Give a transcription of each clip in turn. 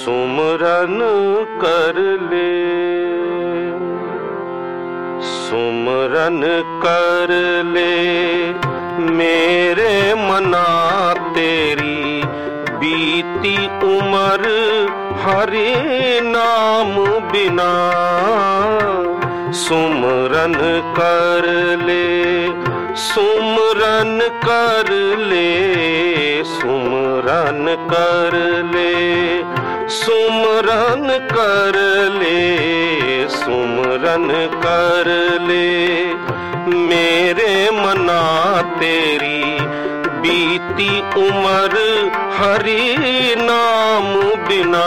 सुमरन कर ले, सुमरन कर ले मेरे मना तेरी बीती उम्र हरि नाम बिना। सुमरन कर ले, सुमरन कर ले, सुमरन कर ले, सुमरन कर ले, सुमरन कर ले मेरे मना तेरी बीती उम्र हरि नाम बिना।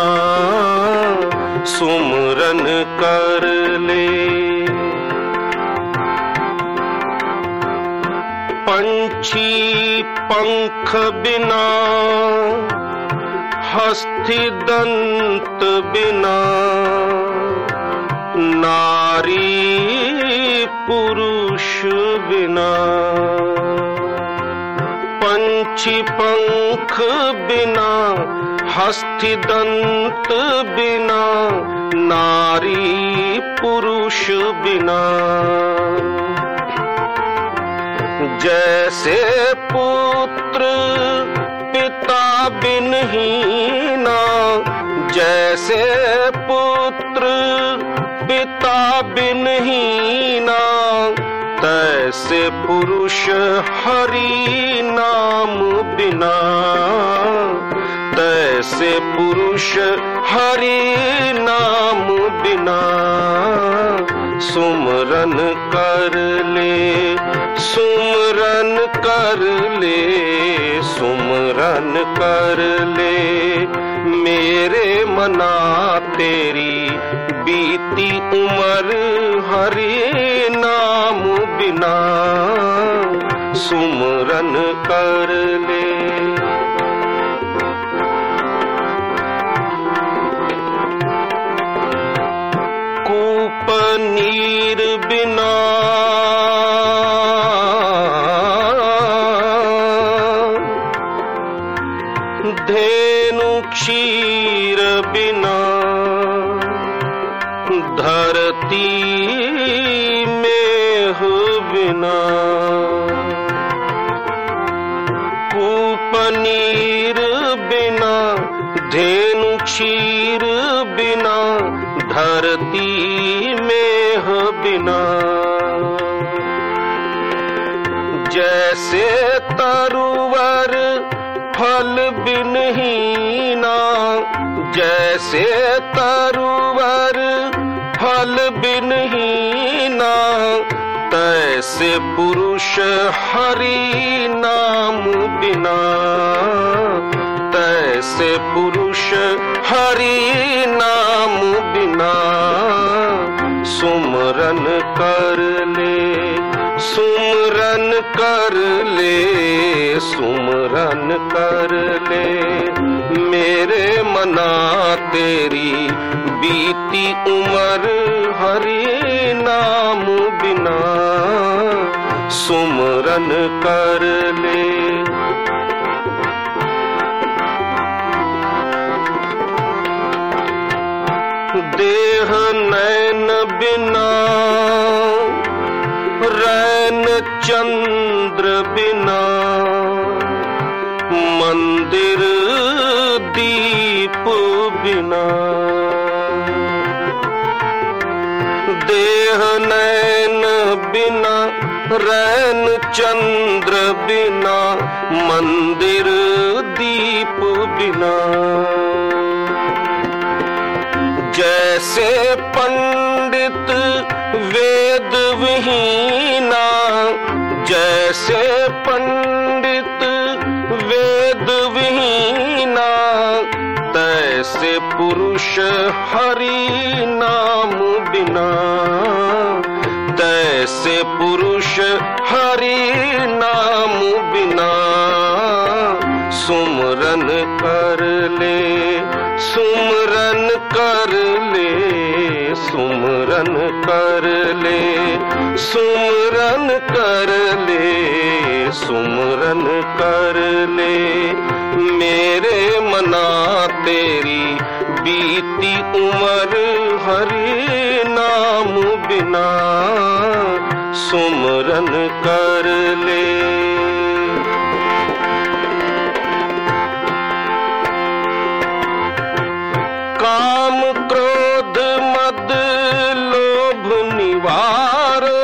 सुमरन कर ले। पंछी पंख बिना, हस्ती दंत बिना, नारी पुरुष बिना। पंछी पंख बिना, हस्ती दंत बिना, नारी पुरुष बिना। जैसे पुत्र पिता बिन हीना, जैसे पुत्र पिता बिन हीना, तैसे पुरुष हरि नाम बिना। तैसे पुरुष हरि नाम बिना। सुमरन कर ले, सुमरन कर ले, सुमरन कर ले मेरे मना तेरी बीती उम्र हरि नाम बिना। सुमरन कर ले। कूप नीर बिना, धेनु क्षीर बिना, धरती मेह बिना। कूप नीर बिना, धेनु क्षीर बिना, धरती मेह बिना। जैसे तरुवर फल बिन हीना, जैसे तरुवर फल बिन हीना, तैसे पुरुष हरि नाम बिना। तैसे पुरुष हरि नाम बिना। सुमरन कर ले, सुमरन कर ले, सुमरन कर ले मेरे मना तेरी बीती उम्र हरि नाम बिना। सुमरन कर ले। देह नैन बिना, रैन चंद्र बिना, मंदिर दीप बिना। देह नैन बिना, रैन चंद्र बिना, मंदिर दीप बिना। जैसे पंडित वेद विहीना, जैसे पंडित वेद विहीना, तैसे पुरुष हरि नाम बिना। तैसे पुरुष हरि नाम बिना। सुमरन कर ले, सुमरन कर ले, सुमरन कर ले, सुमरन कर ले, सुमरन कर ले मेरे मना तेरी बीती उम्र हरि नाम बिना सुमरन कर ले। काम क्रोध मद लोभ निवारो,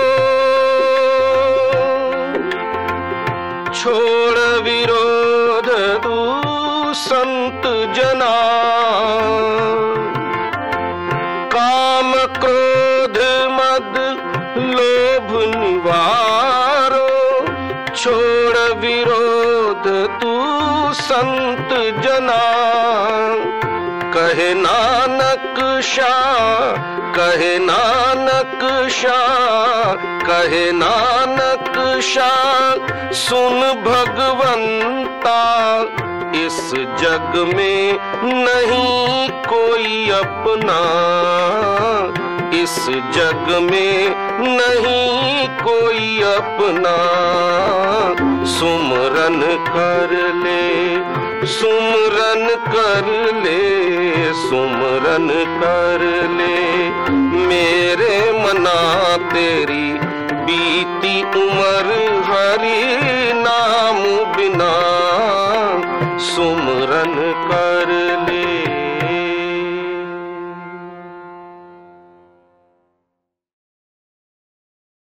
छोड़ विरोध तू संत जना। काम क्रोध मद लोभ निवारो, छोड़ विरोध तू संत जना। कहे नानक शाह, कहे नानक शाह, कहे नानक शाह, सुन भगवंता इस जग में नहीं कोई अपना, इस जग में नहीं कोई अपना। सुमरन कर ले, सुमरन कर ले, सुमरन कर ले। मेरे मना तेरी बीती उम्र हरि